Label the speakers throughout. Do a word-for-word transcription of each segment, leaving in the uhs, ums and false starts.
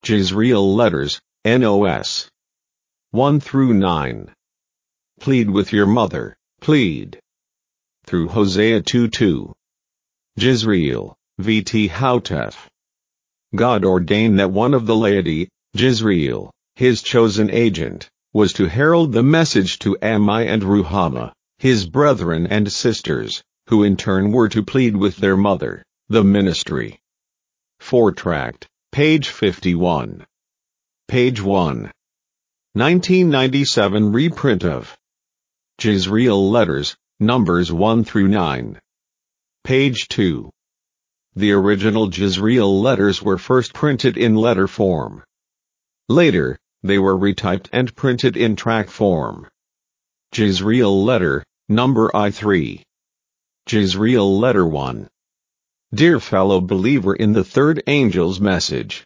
Speaker 1: Jezreel Letters, N O S one through nine. Plead with your mother, plead. Through Hosea two two. Jezreel, V T Hautef. God ordained that one of the laity, Jezreel, his chosen agent, was to herald the message to Ammi and Ruhamah, his brethren and sisters, who in turn were to plead with their mother, the ministry. four tract, page fifty-one. Page one. nineteen ninety-seven reprint of Jezreel Letters, numbers one through nine. Page two. The original Jezreel letters were first printed in letter form. Later, they were retyped and printed in tract form. Jezreel Letter, number I three. Jezreel Letter one. Dear fellow believer in the third angel's message.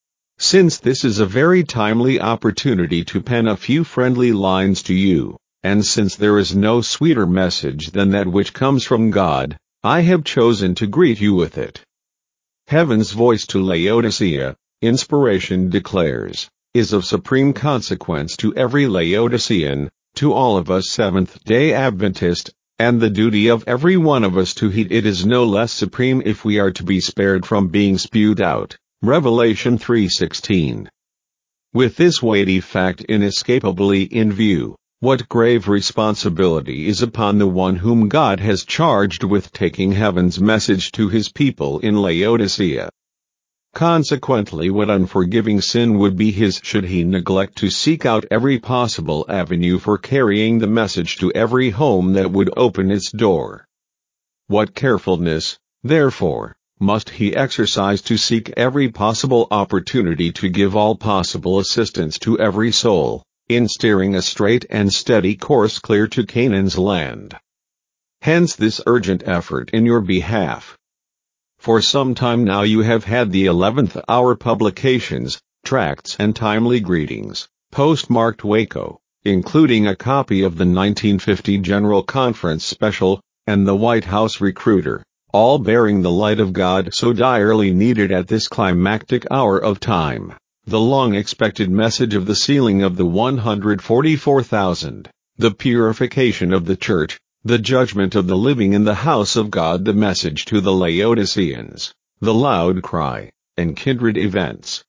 Speaker 1: Since this is a very timely opportunity to pen a few friendly lines to you, and since there is no sweeter message than that which comes from God, I have chosen to greet you with it. Heaven's voice to Laodicea, inspiration declares, is of supreme consequence to every Laodicean, to all of us Seventh-day Adventist, and the duty of every one of us to heed it is no less supreme if we are to be spared from being spewed out. Revelation three sixteen. With this weighty fact inescapably in view, what grave responsibility is upon the one whom God has charged with taking heaven's message to his people in Laodicea. Consequently, what unforgiving sin would be his should he neglect to seek out every possible avenue for carrying the message to every home that would open its door. What carefulness, therefore, must he exercise to seek every possible opportunity to give all possible assistance to every soul, in steering a straight and steady course clear to Canaan's land. Hence this urgent effort in your behalf. For some time now you have had the eleventh hour publications, tracts and timely greetings, postmarked Waco, including a copy of the nineteen fifty General Conference Special, and the White House Recruiter, all bearing the light of God so direly needed at this climactic hour of time, the long-expected message of the sealing of the one hundred forty-four thousand, the purification of the church, the judgment of the living in the house of God, the message to the Laodiceans, the loud cry, and kindred events.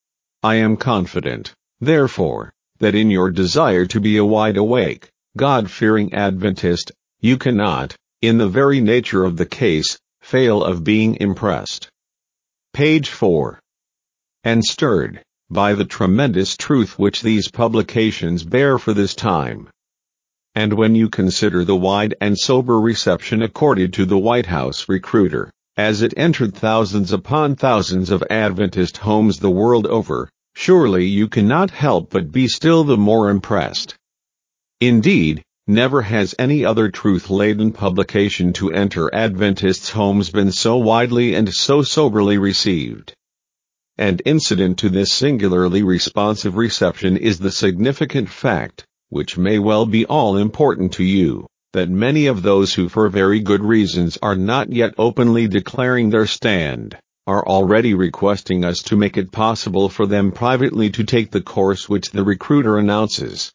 Speaker 1: I am confident, therefore, that in your desire to be a wide-awake, God-fearing Adventist, you cannot, in the very nature of the case, fail of being impressed. Page four. And stirred, by the tremendous truth which these publications bear for this time. And when you consider the wide and sober reception accorded to the White House Recruiter, as it entered thousands upon thousands of Adventist homes the world over, surely you cannot help but be still the more impressed. Indeed, never has any other truth-laden publication to enter Adventists' homes been so widely and so soberly received. And incident to this singularly responsive reception is the significant fact, which may well be all-important to you, that many of those who for very good reasons are not yet openly declaring their stand, are already requesting us to make it possible for them privately to take the course which the Recruiter announces.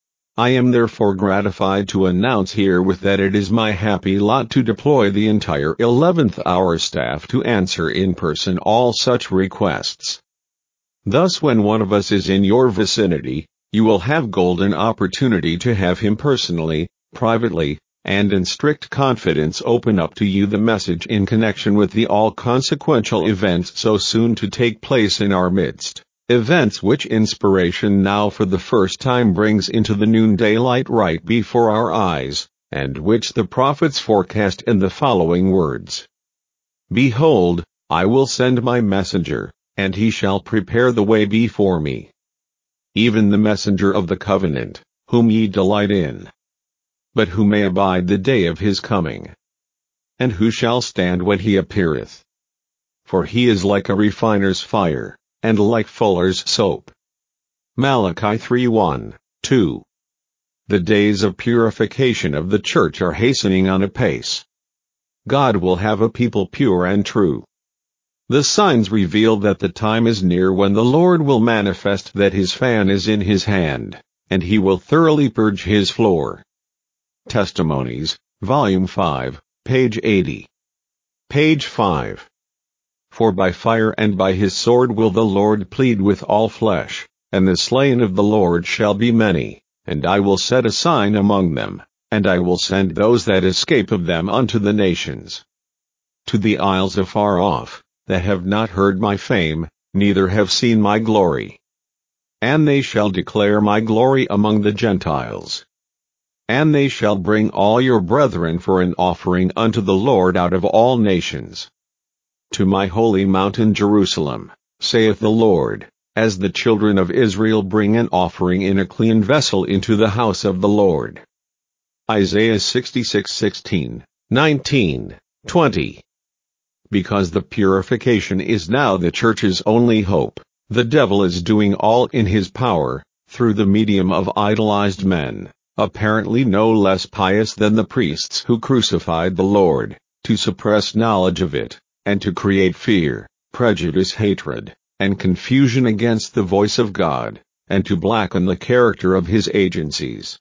Speaker 1: I am therefore gratified to announce herewith that it is my happy lot to deploy the entire eleventh hour staff to answer in person all such requests. Thus, when one of us is in your vicinity, you will have golden opportunity to have him personally, privately, and in strict confidence open up to you the message in connection with the all-consequential events so soon to take place in our midst. Events which inspiration now for the first time brings into the noonday light right before our eyes, and which the prophets forecast in the following words. Behold, I will send my messenger, and he shall prepare the way before me. Even the messenger of the covenant, whom ye delight in. But who may abide the day of his coming? And who shall stand when he appeareth? For he is like a refiner's fire, and like fuller's soap. Malachi three one, two. The days of purification of the church are hastening on apace. God will have a people pure and true. The signs reveal that the time is near when the Lord will manifest that his fan is in his hand, and he will thoroughly purge his floor. Testimonies, Volume five, page eighty. Page five. For by fire and by his sword will the Lord plead with all flesh, and the slain of the Lord shall be many, and I will set a sign among them, and I will send those that escape of them unto the nations. To the isles afar off, that have not heard my fame, neither have seen my glory. And they shall declare my glory among the Gentiles. And they shall bring all your brethren for an offering unto the Lord out of all nations. To my holy mountain Jerusalem, saith the Lord, as the children of Israel bring an offering in a clean vessel into the house of the Lord. Isaiah sixty-six sixteen, nineteen, twenty. Because the purification is now the church's only hope, the devil is doing all in his power, through the medium of idolized men, apparently no less pious than the priests who crucified the Lord, to suppress knowledge of it, and to create fear, prejudice, hatred, and confusion against the voice of God, and to blacken the character of his agencies.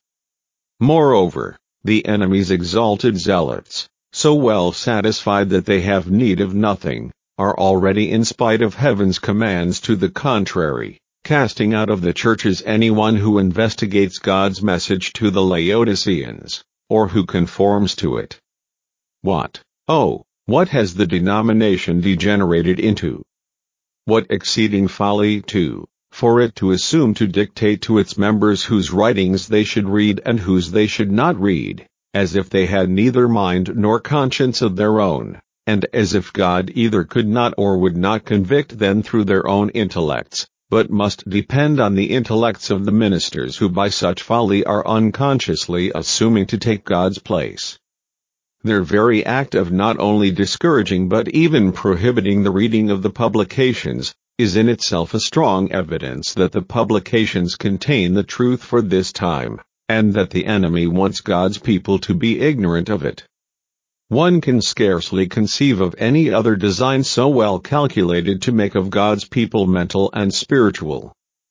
Speaker 1: Moreover, the enemy's exalted zealots, so well satisfied that they have need of nothing, are already, in spite of heaven's commands to the contrary, casting out of the churches anyone who investigates God's message to the Laodiceans, or who conforms to it. What, oh, what has the denomination degenerated into? What exceeding folly, too, for it to assume to dictate to its members whose writings they should read and whose they should not read, as if they had neither mind nor conscience of their own, and as if God either could not or would not convict them through their own intellects, but must depend on the intellects of the ministers who by such folly are unconsciously assuming to take God's place. Their very act of not only discouraging but even prohibiting the reading of the publications, is in itself a strong evidence that the publications contain the truth for this time, and that the enemy wants God's people to be ignorant of it. One can scarcely conceive of any other design so well calculated to make of God's people mental and spiritual.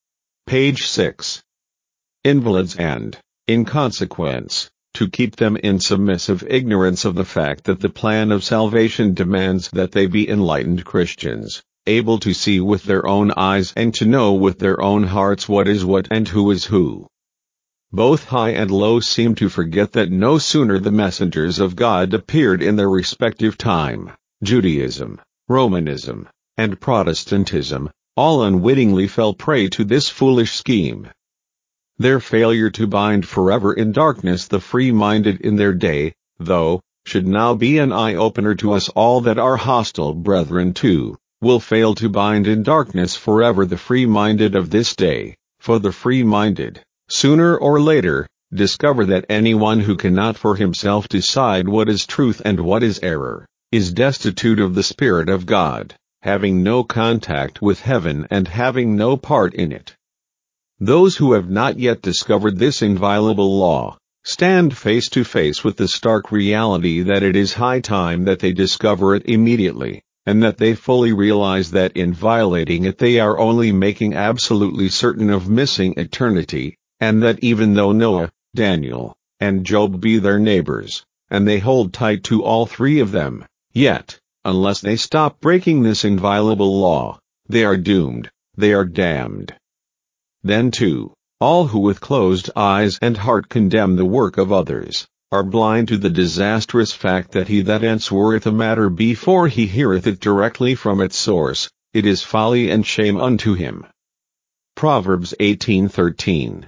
Speaker 1: Page six. Invalids and, in consequence, to keep them in submissive ignorance of the fact that the plan of salvation demands that they be enlightened Christians, able to see with their own eyes and to know with their own hearts what is what and who is who. Both high and low seem to forget that no sooner the messengers of God appeared in their respective time, Judaism, Romanism, and Protestantism, all unwittingly fell prey to this foolish scheme. Their failure to bind forever in darkness the free-minded in their day, though, should now be an eye-opener to us all that are hostile brethren too, will fail to bind in darkness forever the free-minded of this day, for the free-minded, sooner or later, discover that anyone who cannot for himself decide what is truth and what is error, is destitute of the Spirit of God, having no contact with heaven and having no part in it. Those who have not yet discovered this inviolable law, stand face to face with the stark reality that it is high time that they discover it immediately, and that they fully realize that in violating it they are only making absolutely certain of missing eternity, and that even though Noah, Daniel, and Job be their neighbors, and they hold tight to all three of them, yet, unless they stop breaking this inviolable law, they are doomed, they are damned. Then too, all who with closed eyes and heart condemn the work of others, are blind to the disastrous fact that he that answereth a matter before he heareth it directly from its source, it is folly and shame unto him. Proverbs eighteen thirteen.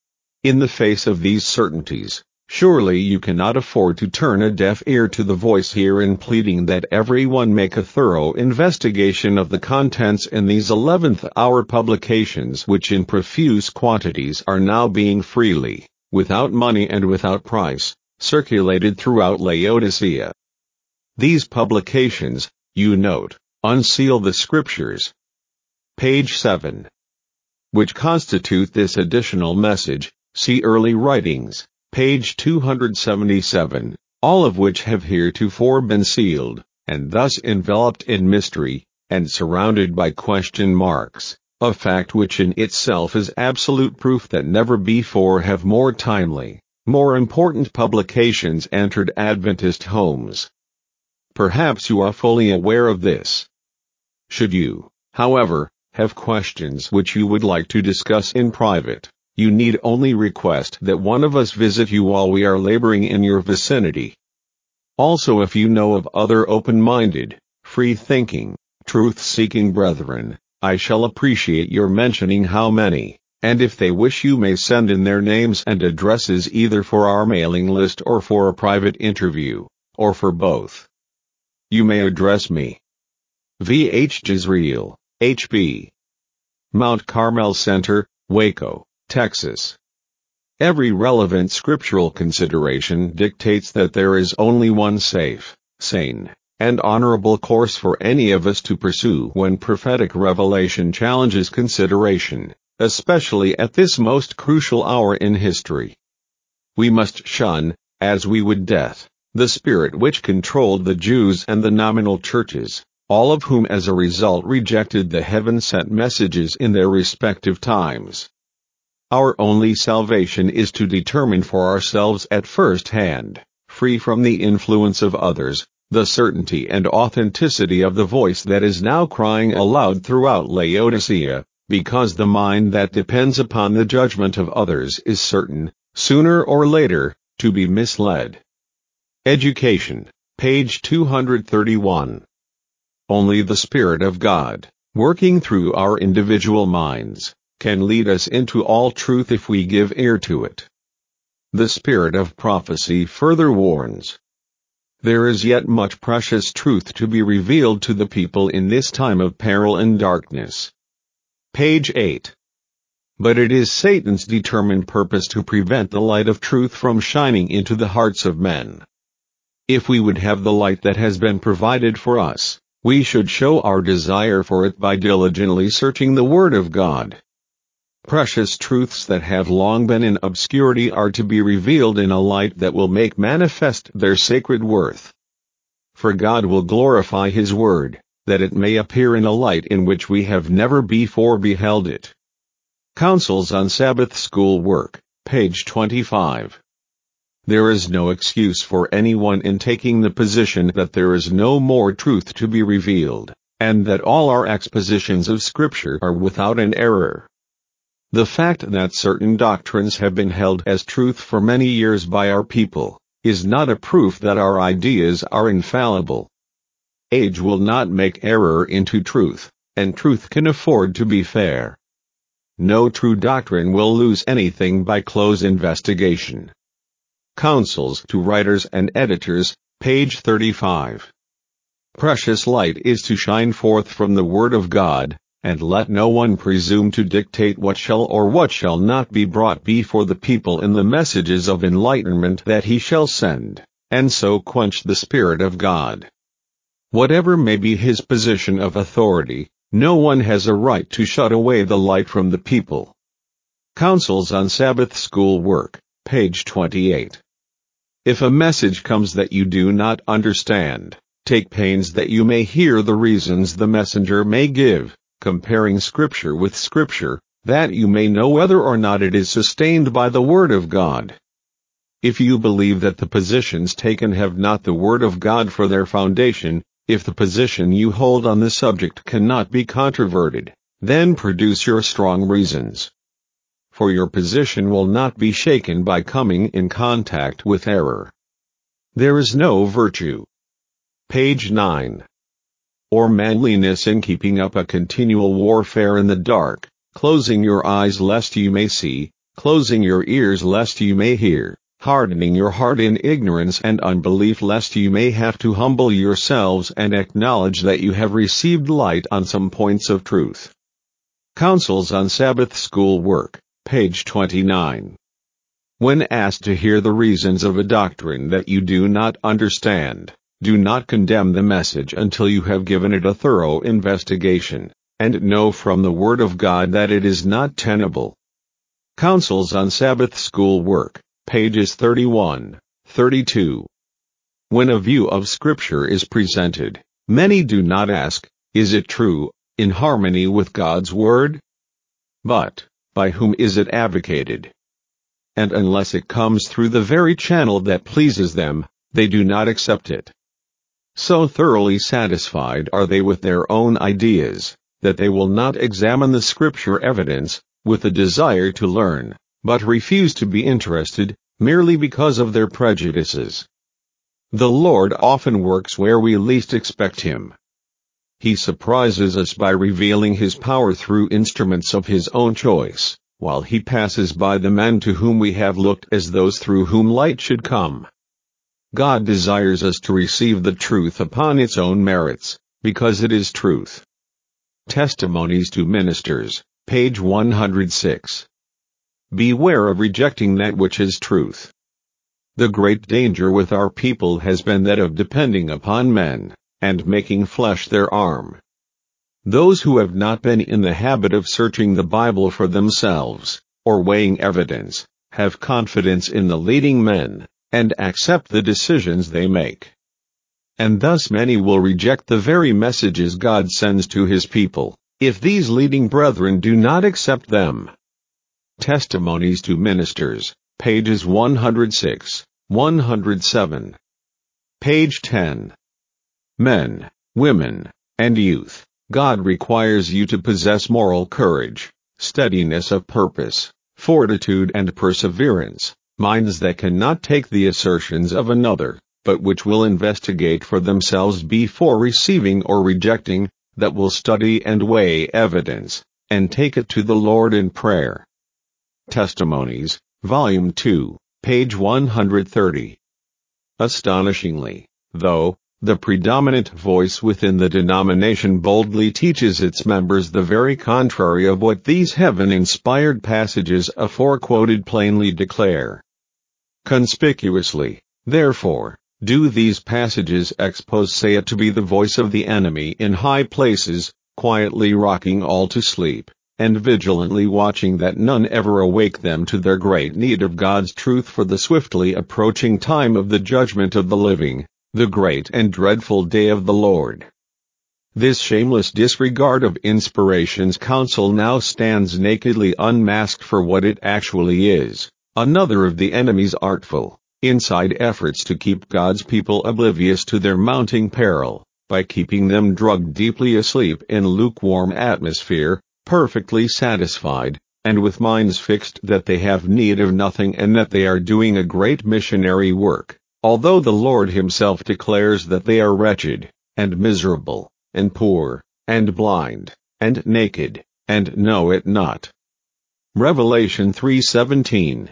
Speaker 1: In the face of these certainties, surely you cannot afford to turn a deaf ear to the voice herein pleading that everyone make a thorough investigation of the contents in these eleventh-hour publications which in profuse quantities are now being freely, without money and without price, circulated throughout Laodicea. These publications, you note, unseal the Scriptures. Page seven. Which constitute this additional message, see Early Writings, page two hundred seventy-seven, all of which have heretofore been sealed, and thus enveloped in mystery, and surrounded by question marks, a fact which in itself is absolute proof that never before have more timely, more important publications entered Adventist homes. Perhaps you are fully aware of this. Should you, however, have questions which you would like to discuss in private, you need only request that one of us visit you while we are laboring in your vicinity. Also, if you know of other open-minded, free-thinking, truth-seeking brethren, I shall appreciate your mentioning how many, and if they wish you may send in their names and addresses either for our mailing list or for a private interview, or for both. You may address me. V H Jezreel, H B Mount Carmel Center, Waco, Texas. Every relevant scriptural consideration dictates that there is only one safe, sane, and honorable course for any of us to pursue when prophetic revelation challenges consideration, especially at this most crucial hour in history. We must shun, as we would death, the spirit which controlled the Jews and the nominal churches, all of whom as a result rejected the heaven-sent messages in their respective times. Our only salvation is to determine for ourselves at first hand, free from the influence of others, the certainty and authenticity of the voice that is now crying aloud throughout Laodicea, because the mind that depends upon the judgment of others is certain, sooner or later, to be misled. Education, page two hundred thirty-one. Only the Spirit of God, working through our individual minds, can lead us into all truth if we give ear to it. The Spirit of prophecy further warns. There is yet much precious truth to be revealed to the people in this time of peril and darkness. Page eight. But it is Satan's determined purpose to prevent the light of truth from shining into the hearts of men. If we would have the light that has been provided for us, we should show our desire for it by diligently searching the Word of God. Precious truths that have long been in obscurity are to be revealed in a light that will make manifest their sacred worth. For God will glorify His Word, that it may appear in a light in which we have never before beheld it. Counsels on Sabbath School Work, page twenty-five. There is no excuse for anyone in taking the position that there is no more truth to be revealed, and that all our expositions of Scripture are without an error. The fact that certain doctrines have been held as truth for many years by our people is not a proof that our ideas are infallible. Age will not make error into truth, and truth can afford to be fair. No true doctrine will lose anything by close investigation. Counsels to Writers and Editors, page thirty-five. Precious light is to shine forth from the Word of God, and let no one presume to dictate what shall or what shall not be brought before the people in the messages of enlightenment that he shall send, and so quench the Spirit of God. Whatever may be his position of authority, no one has a right to shut away the light from the people. Counsels on Sabbath School Work, page twenty-eight. If a message comes that you do not understand, take pains that you may hear the reasons the messenger may give, comparing Scripture with Scripture, that you may know whether or not it is sustained by the Word of God. If you believe that the positions taken have not the Word of God for their foundation, if the position you hold on the subject cannot be controverted, then produce your strong reasons. For your position will not be shaken by coming in contact with error. There is no virtue. Page nine. Or manliness in keeping up a continual warfare in the dark, closing your eyes lest you may see, closing your ears lest you may hear, hardening your heart in ignorance and unbelief lest you may have to humble yourselves and acknowledge that you have received light on some points of truth. Counsels on Sabbath School Work, page twenty-nine. When asked to hear the reasons of a doctrine that you do not understand, do not condemn the message until you have given it a thorough investigation, and know from the Word of God that it is not tenable. Counsels on Sabbath School Work, pages thirty-one, thirty-two. When a view of Scripture is presented, many do not ask, Is it true, in harmony with God's word? But, by whom is it advocated? And unless it comes through the very channel that pleases them, they do not accept it. So thoroughly satisfied are they with their own ideas, that they will not examine the scripture evidence, with a desire to learn, but refuse to be interested, merely because of their prejudices. The Lord often works where we least expect Him. He surprises us by revealing His power through instruments of His own choice, while He passes by the men to whom we have looked as those through whom light should come. God desires us to receive the truth upon its own merits, because it is truth. Testimonies to Ministers, page one hundred six. Beware of rejecting that which is truth. The great danger with our people has been that of depending upon men, and making flesh their arm. Those who have not been in the habit of searching the Bible for themselves, or weighing evidence, have confidence in the leading men, and accept the decisions they make. And thus many will reject the very messages God sends to His people, if these leading brethren do not accept them. Testimonies to Ministers, pages one hundred six, one hundred seven. Page ten. Men, women, and youth, God requires you to possess moral courage, steadiness of purpose, fortitude and perseverance, minds that cannot take the assertions of another, but which will investigate for themselves before receiving or rejecting, that will study and weigh evidence, and take it to the Lord in prayer. Testimonies, Volume two, page one hundred thirty. Astonishingly, though, the predominant voice within the denomination boldly teaches its members the very contrary of what these heaven-inspired passages aforequoted plainly declare. Conspicuously, therefore, do these passages expose it to be the voice of the enemy in high places, quietly rocking all to sleep, and vigilantly watching that none ever awake them to their great need of God's truth for the swiftly approaching time of the judgment of the living, the great and dreadful day of the Lord. This shameless disregard of inspiration's counsel now stands nakedly unmasked for what it actually is, another of the enemy's artful, inside efforts to keep God's people oblivious to their mounting peril, by keeping them drugged deeply asleep in lukewarm atmosphere, perfectly satisfied, and with minds fixed that they have need of nothing and that they are doing a great missionary work, although the Lord Himself declares that they are wretched, and miserable, and poor, and blind, and naked, and know it not. Revelation three seventeen.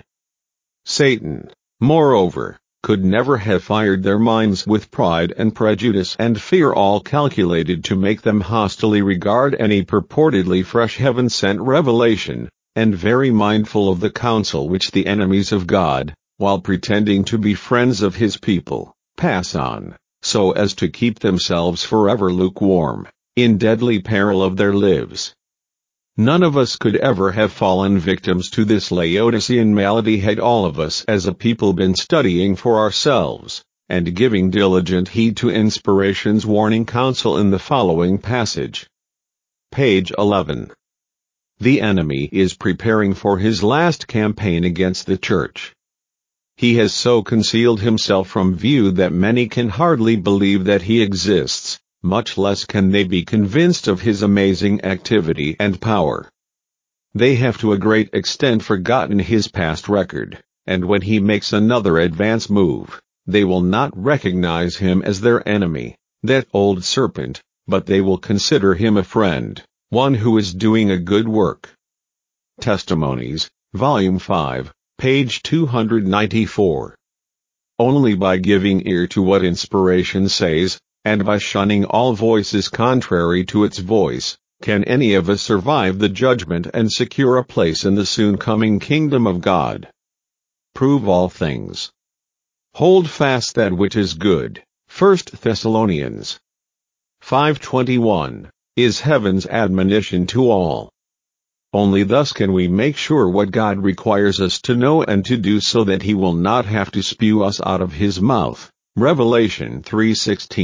Speaker 1: Satan, moreover, could never have fired their minds with pride and prejudice and fear, all calculated to make them hostilely regard any purportedly fresh heaven-sent revelation, and very mindful of the counsel which the enemies of God, while pretending to be friends of His people, pass on, so as to keep themselves forever lukewarm, in deadly peril of their lives. None of us could ever have fallen victims to this Laodicean malady had all of us as a people been studying for ourselves, and giving diligent heed to inspiration's warning counsel in the following passage. Page eleven. The enemy is preparing for his last campaign against the church. He has so concealed himself from view that many can hardly believe that he exists, much less can they be convinced of his amazing activity and power. They have to a great extent forgotten his past record, and when he makes another advance move, they will not recognize him as their enemy, that old serpent, but they will consider him a friend, one who is doing a good work. Testimonies, Volume five, page two hundred ninety-four. Only by giving ear to what inspiration says, and by shunning all voices contrary to its voice, can any of us survive the judgment and secure a place in the soon coming kingdom of God. Prove all things. Hold fast that which is good. First Thessalonians five twenty-one, is heaven's admonition to all. Only thus can we make sure what God requires us to know and to do, so that He will not have to spew us out of His mouth. Revelation three sixteen.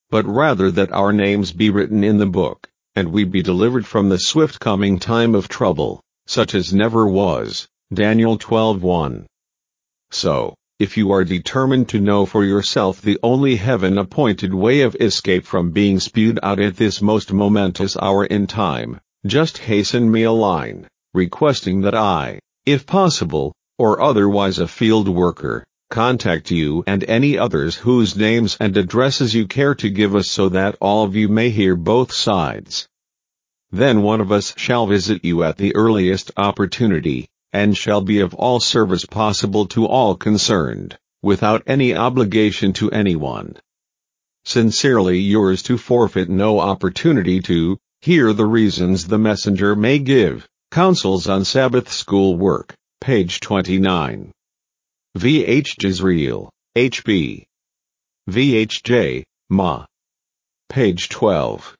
Speaker 1: but rather that our names be written in the book, and we be delivered from the swift coming time of trouble, such as never was. Daniel twelve one. So, if you are determined to know for yourself the only heaven-appointed way of escape from being spewed out at this most momentous hour in time, just hasten me a line, requesting that I, if possible, or otherwise a field worker, contact you and any others whose names and addresses you care to give us so that all of you may hear both sides. Then one of us shall visit you at the earliest opportunity, and shall be of all service possible to all concerned, without any obligation to anyone. Sincerely yours, to forfeit no opportunity to hear the reasons the messenger may give. Counsels on Sabbath School Work, page twenty-nine. V H Jezreel, H B V H J, Ma. Page twelve.